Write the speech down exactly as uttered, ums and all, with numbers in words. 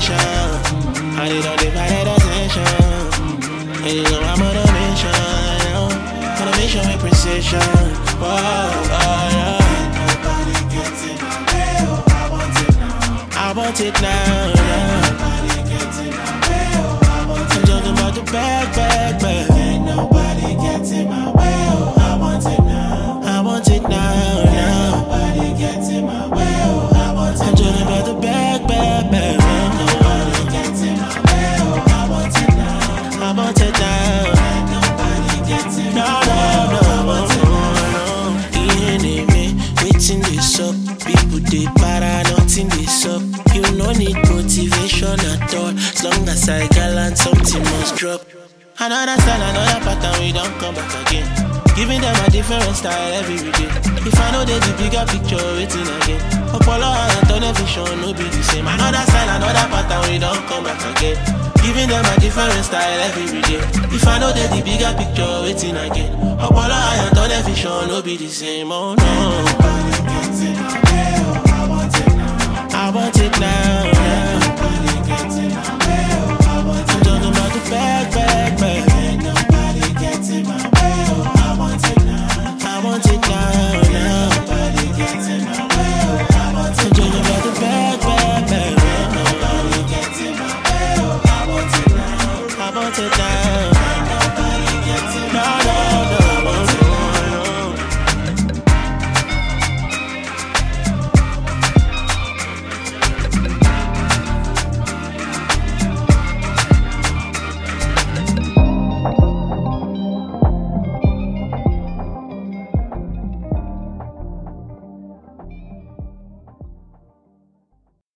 motivation. I need all the valid attention. And you know I'm on a mission. On a mission with precision. Whoa, oh, yeah. Nobody gets in my way, oh, I want it now. I want it now, yeah. Nobody gets in my way, oh, I want it I'm talking about the back, back, back. Ain't nobody gets in my way, oh, I want it now. I want it now, now. Nobody gets in my way, oh, I want it I'm talking about the back, back, back. Nobody gets in my way, oh, I want it now. I want it now. Nobody gets in No, my no, way, no, oh, I want it no, no. Enemy, waiting this up. People they para, nothing this up. You no need motivation at all. As long as I gallant, something must drop. Another style, another pattern, we don't come back again. Giving them a different style every day. If I know they the bigger picture, waiting again. Apollo and tunnel vision, no be the same. Another style, another pattern, we don't come back again. Giving them a different style every day. If I know they the bigger picture, waiting again. Apollo and tunnel vision, no be the same. Oh no. Nobody gets in my way, oh, I want it now. I want it now.